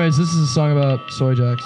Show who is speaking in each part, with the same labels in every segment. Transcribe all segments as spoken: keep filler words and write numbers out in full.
Speaker 1: Anyways, this is a song about soy jacks.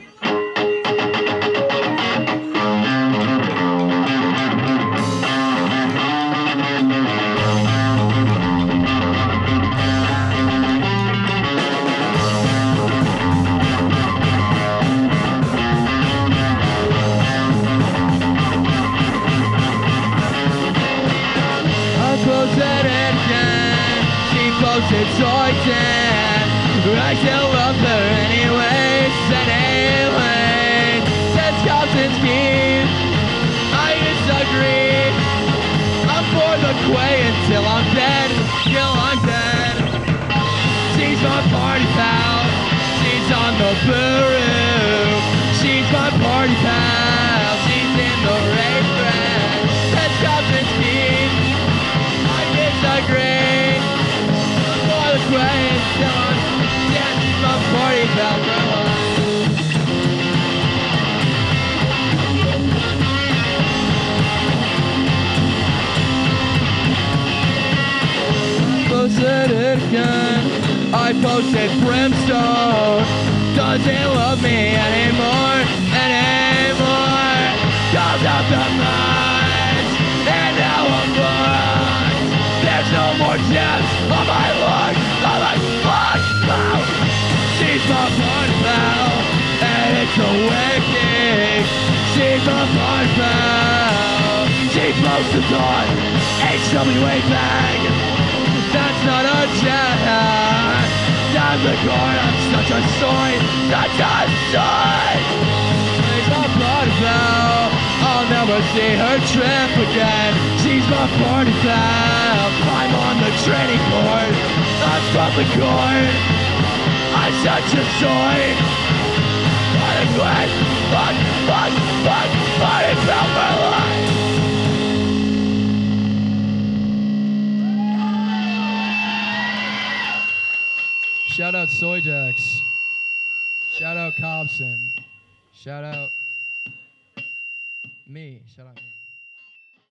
Speaker 1: Posted it again. She posted soy tan. I still love her anyways. Anyway, says Kopsinski, I disagree. I'm for the quay until I'm dead. Till I'm dead. She's my party pal. She's on the boo. She's my party pal. She's in the racetrack. Says Kopsinski. Agree. For the queen, till I'm dead, my party pal for life. Posted it again. I posted brimstone. Doesn't love me anymore, anymore. Calls out the minds, and now I'm born. There's no more gems on my luck, on my luck, pal. She's my party pal, and it's a wicked. She's my party pal. She posted on H W A bag. That's not a jet. Down the corner, I'm such a soy, such a soy. She's my party pal. I'll never see her trip again. She's my party pal. I'm on the training board. I'm from the court. I'm such a soy. Party queen. Fuck, fuck, fuck. Party pal for life. Shout out Soy Jacks. Shout out Cobson. Shout out me. Shout out me.